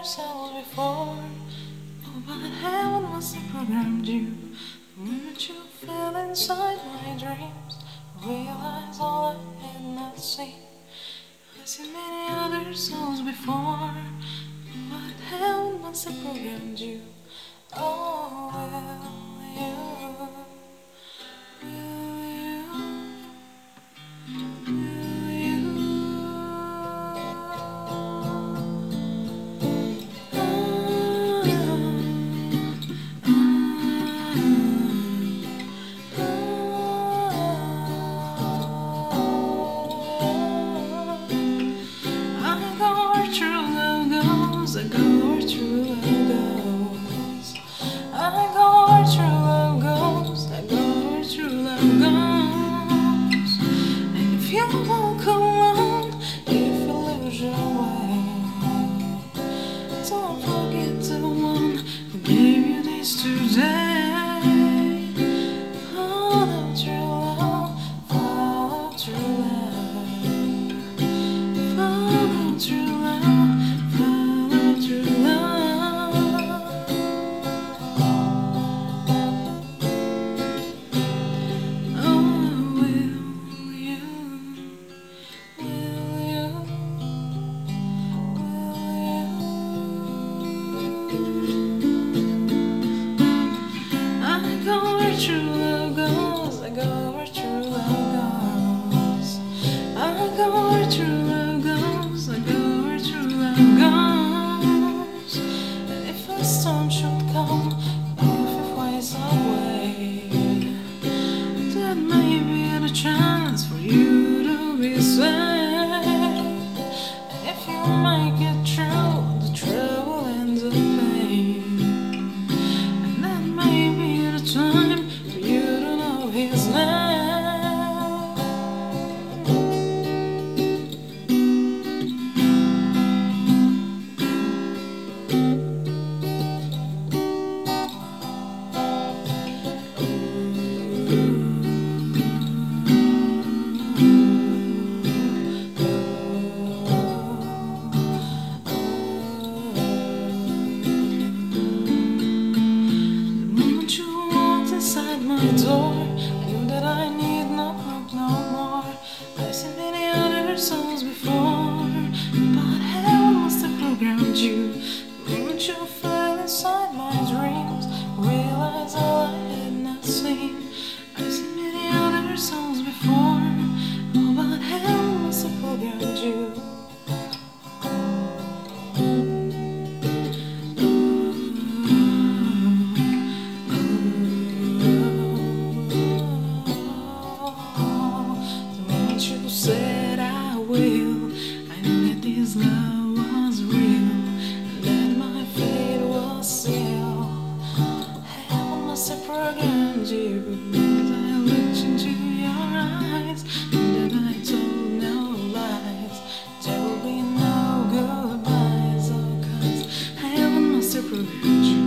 yourself before. Oh, but heaven must have programmed you. The moment you feel inside my dreams, realize all I had not seen. I've seen many other souls before. Oh, but heaven must have programmed you. Oh, will you? I go where true love goes. I go where true love goes. I go where true love goes. And if you walk alone, if you lose your way, don't forget the one who gave you this today. Follow true love, follow true love, follow true love. True love goes, I go where true love goes. I go where true love goes, I go where true love goes. And if a storm should come, if it flies away, that may be the chance for you to be saved. And if you make it through the trouble and the pain, and that may be the time his name. The moment you walked inside my door, that I need not hope no more. I've seen many other souls before, but hell must have programmed you. The moment you fell inside my dreams, realize all I had not seen. I've seen many other souls before, oh, but hell must have programmed you. Said I will. I knew that this love was real, and that my fate was sealed. Heaven must have programmed you. As I looked into your eyes, and then I told no lies. There will be no goodbyes, oh, 'cause heaven must have programmed you.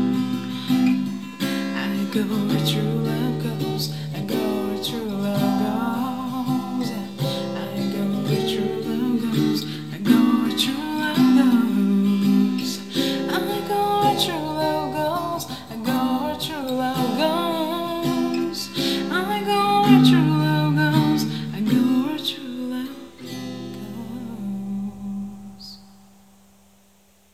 I go where true love goes. I go where true love goes. True